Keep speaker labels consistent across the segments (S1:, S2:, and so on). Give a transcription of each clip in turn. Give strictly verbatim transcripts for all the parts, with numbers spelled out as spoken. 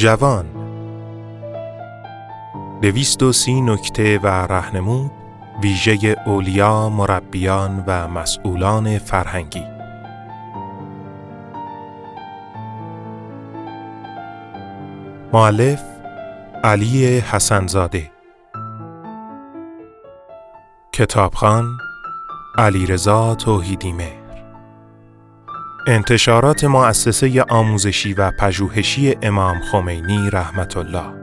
S1: جوان، دویست و سی نکته و راهنمود ویژه اولیا، مربیان و مسئولان فرهنگی. مؤلف علی حسن‌زاده. کتابخوان علیرضا توحیدی‌مهر. انتشارات مؤسسه آموزشی و پژوهشی امام خمینی رحمت الله.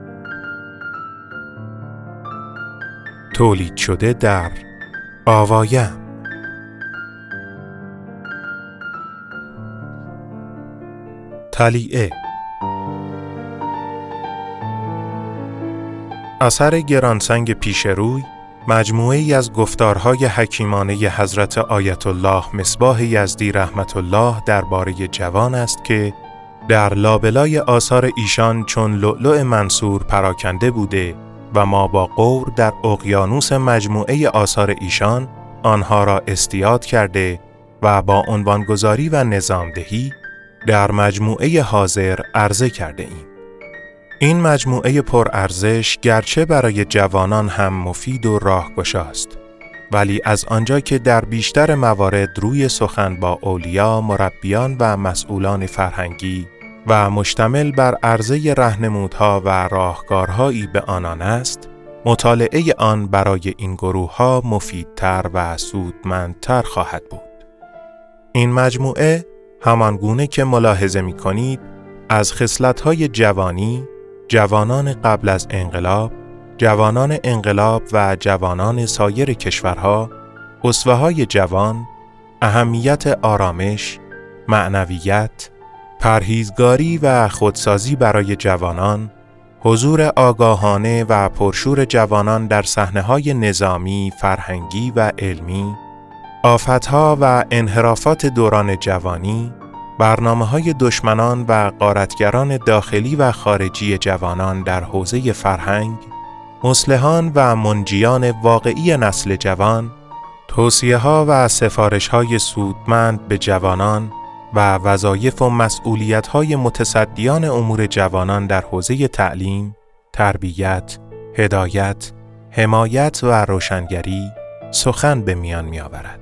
S1: تولید شده در آوایم. تلیعه. اثر گرانسنگ پیشروی، مجموعه‌ای از گفتارهای حکیمانه حضرت آیت الله مصباح یزدی رحمت الله درباره جوان است که در لابلای آثار ایشان چون لؤلؤ منثور پراکنده بوده و ما با غور در اقیانوس مجموعه آثار ایشان آنها را استیاد کرده و با عنوانگذاری و نظامدهی در مجموعه حاضر عرضه کرده ایم. این مجموعه پرارزش گرچه برای جوانان هم مفید و راهگشاست، ولی از آنجا که در بیشتر موارد روی سخن با اولیا، مربیان و مسئولان فرهنگی و مشتمل بر عرضه راهنمودها و راهکارهایی به آنان است، مطالعه آن برای این گروه‌ها مفیدتر و سودمندتر خواهد بود. این مجموعه همانگونه که ملاحظه می‌کنید از خصلت‌های جوانی، جوانان قبل از انقلاب، جوانان انقلاب و جوانان سایر کشورها، اسوه‌های جوان، اهمیت آرامش، معنویت، پرهیزگاری و خودسازی برای جوانان، حضور آگاهانه و پرشور جوانان در صحنه‌های نظامی، فرهنگی و علمی، آفت‌ها و انحرافات دوران جوانی، برنامه‌های دشمنان و غارتگران داخلی و خارجی جوانان در حوزه فرهنگ، مصلحان و منجیان واقعی نسل جوان، توصیه‌ها و سفارش‌های سودمند به جوانان و وظایف و مسئولیت‌های متصدیان امور جوانان در حوزه تعلیم، تربیت، هدایت، حمایت و روشنگری سخن به میان می‌آورد.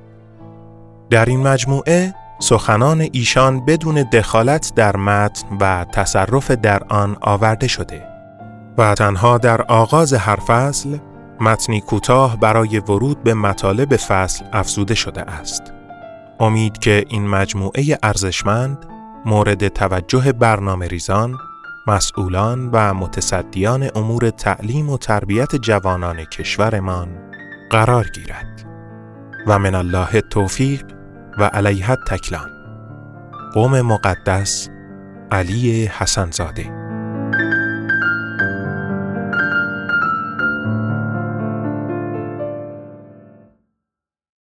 S1: در این مجموعه سخنان ایشان بدون دخالت در متن و تصرف در آن آورده شده و تنها در آغاز هر فصل متنی کوتاه برای ورود به مطالب فصل افزوده شده است. امید که این مجموعه ارزشمند مورد توجه برنامه‌ریزان، مسئولان و متصدیان امور تعلیم و تربیت جوانان کشورمان قرار گیرد. و من الله التوفیق و علیه التکلان. قوم مقدس علی حسن‌زاده.